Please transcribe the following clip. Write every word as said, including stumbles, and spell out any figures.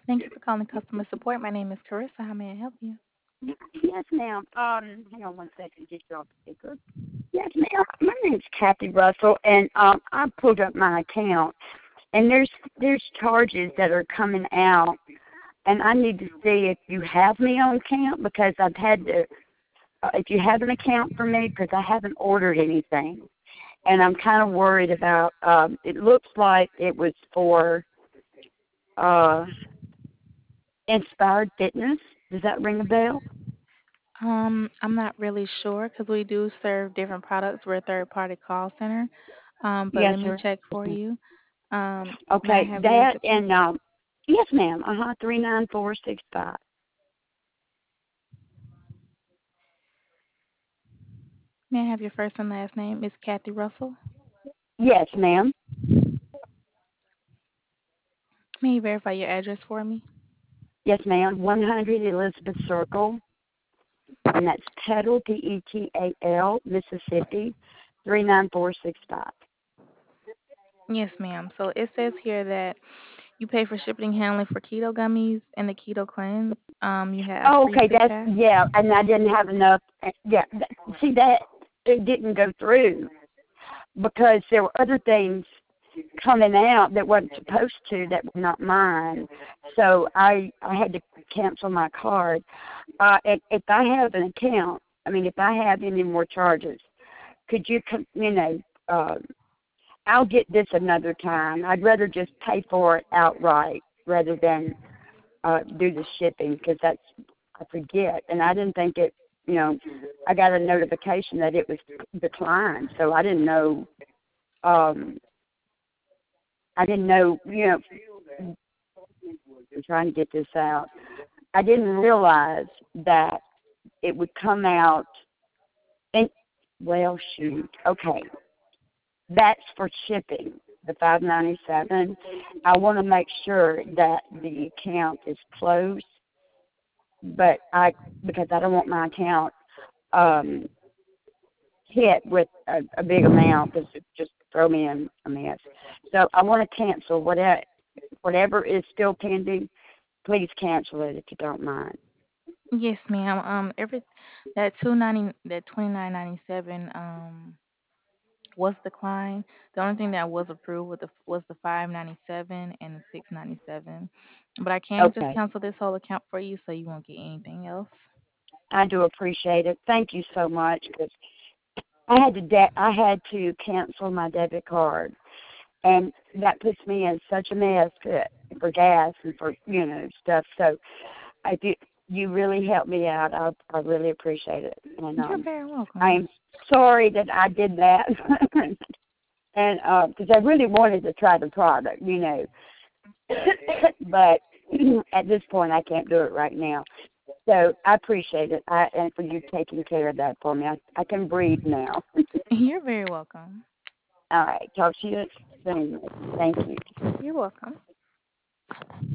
Thank you for calling customer support. My name is Carissa. How may I help you? Yes, ma'am. Um, hang on one second. Get you off the speaker. Yes, ma'am. My name's Kathy Russell, and um, I pulled up my account, and there's there's charges that are coming out, and I need to see if you have me on account because I've had to. Uh, if you have an account for me, because I haven't ordered anything, and I'm kind of worried about. Um, it looks like it was for uh, Inspired Fitness. Does that ring a bell? Um, I'm not really sure because we do serve different products. We're a third-party call center. Um, but Yes, let me sir. check for you. Um, may I Okay, have your that zip code? and um, yes, ma'am. Uh huh. Three nine four six five. May I have your first and last name? Miss Kathy Russell. Yes, ma'am. May you verify your address for me? Yes, ma'am. One hundred Elizabeth Circle, and that's Petal P E T A L, Mississippi, three nine four six five. Yes, ma'am. So it says here that you pay for shipping and handling for keto gummies and the keto cleanse. Um, you have Oh, free okay. That's pickup. yeah, and I didn't have enough. uh, Yeah, that, see that it didn't go through because there were other things coming out that wasn't supposed to that were not mine. So I I had to cancel my card. Uh, if, if I have an account, I mean, if I have any more charges, could you, com- you know, uh, I'll get this another time. I'd rather just pay for it outright rather than uh, do the shipping because that's, I forget. And I didn't think it, you know, I got a notification that it was declined. So I didn't know, um, I didn't know, you know, I'm trying to get this out. I didn't realize that it would come out and, well, shoot. Okay. That's for shipping, the five ninety seven. I want to make sure that the account is closed, but I because I don't want my account um, hit with a, a big amount because it just throw me in a mess. So I want to cancel whatever whatever is still pending. Please cancel it if you don't mind. Yes, ma'am. Um, every that two ninety that twenty nine ninety seven um was declined. The only thing that was approved was the was the five ninety seven and the six ninety seven. But I can just Okay. cancel this whole account for you, so you won't get anything else. I do appreciate it. Thank you so much. Cause I had to de- I had to cancel my debit card, and that puts me in such a mess for, for gas and for you know stuff. So I do. You really helped me out. I I really appreciate it, and You're um, very I welcome. am sorry that I did that, and because I really wanted to try the product, you know, but at this point I can't do it right now. So I appreciate it, I, and for you taking care of that for me. I, I can breathe now. You're very welcome. All right, talk to you soon. Thank you. You're welcome.